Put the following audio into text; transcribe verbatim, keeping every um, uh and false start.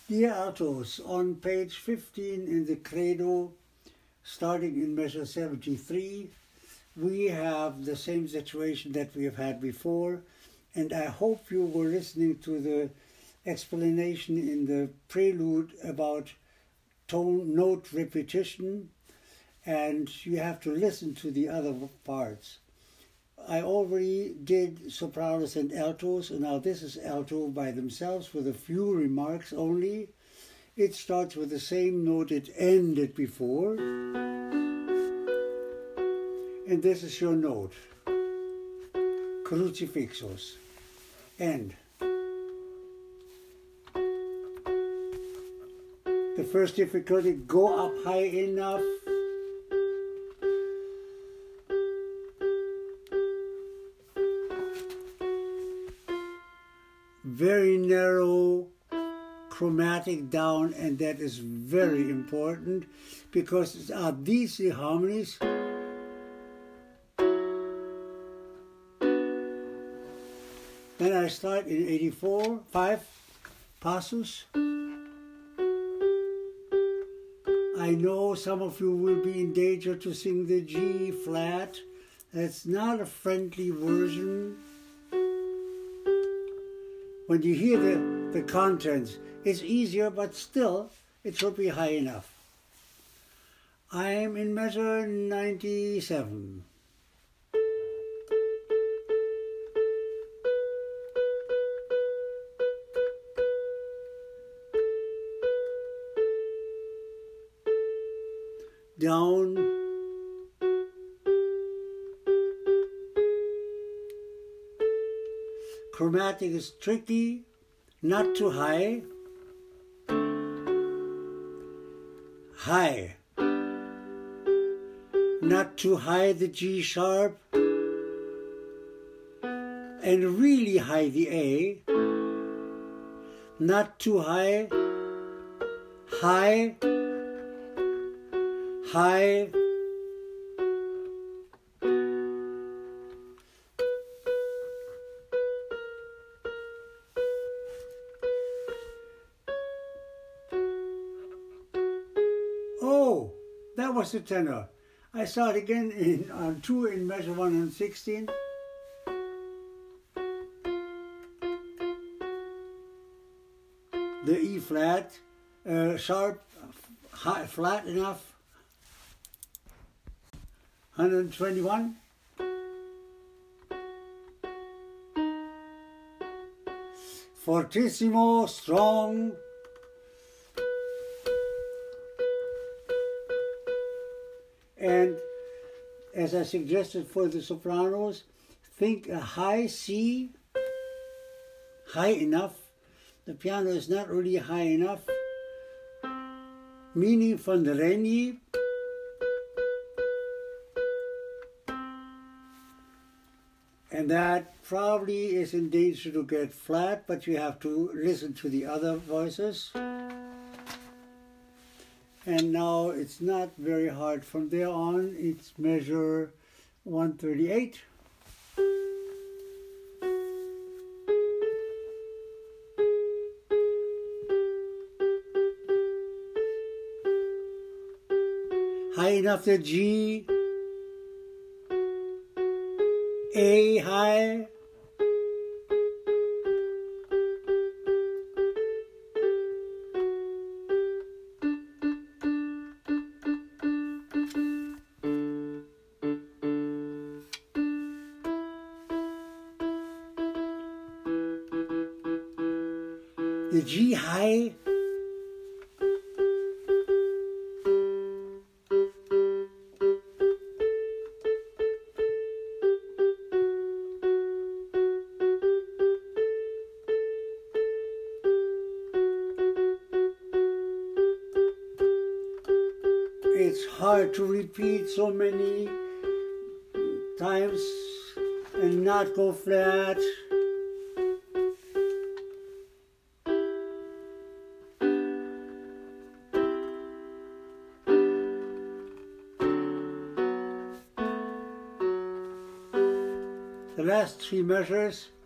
Dear altos, on page fifteen in the Credo, starting in measure seventy-three, we have the same situation that we have had before, and I hope you were listening to the explanation in the prelude about tone note repetition, and you have to listen to the other parts. I already did sopranos and altos, and now this is alto by themselves with a few remarks only. It starts with the same note it ended before, and this is your note, crucifixus, end. The first difficulty, go up high enough. Very narrow chromatic down, and that is very important because are these the harmonies. Then I start in eighty-four, five, passus. I know some of you will be in danger to sing the G flat. That's not a friendly version. When you hear the, the contents, it's easier, but still, it should be high enough. I'm in measure ninety-seven. Down. Chromatic is tricky, not too high. High. Not too high the G sharp. And really high the A. Not too high. High. High. Oh, that was the tenor. I start again in on two in measure one hundred sixteen. The E flat, uh, sharp, high, flat enough. one hundred twenty-one. Fortissimo, strong. And as I suggested for the sopranos, think a high C, high enough. The piano is not really high enough. Meaning von der Reni. And that probably is in danger to get flat, but you have to listen to the other voices. And now it's not very hard. From there on, it's measure one thirty-eight. High enough the G. A high. The G high. It's hard to repeat so many times and not go flat. The last three measures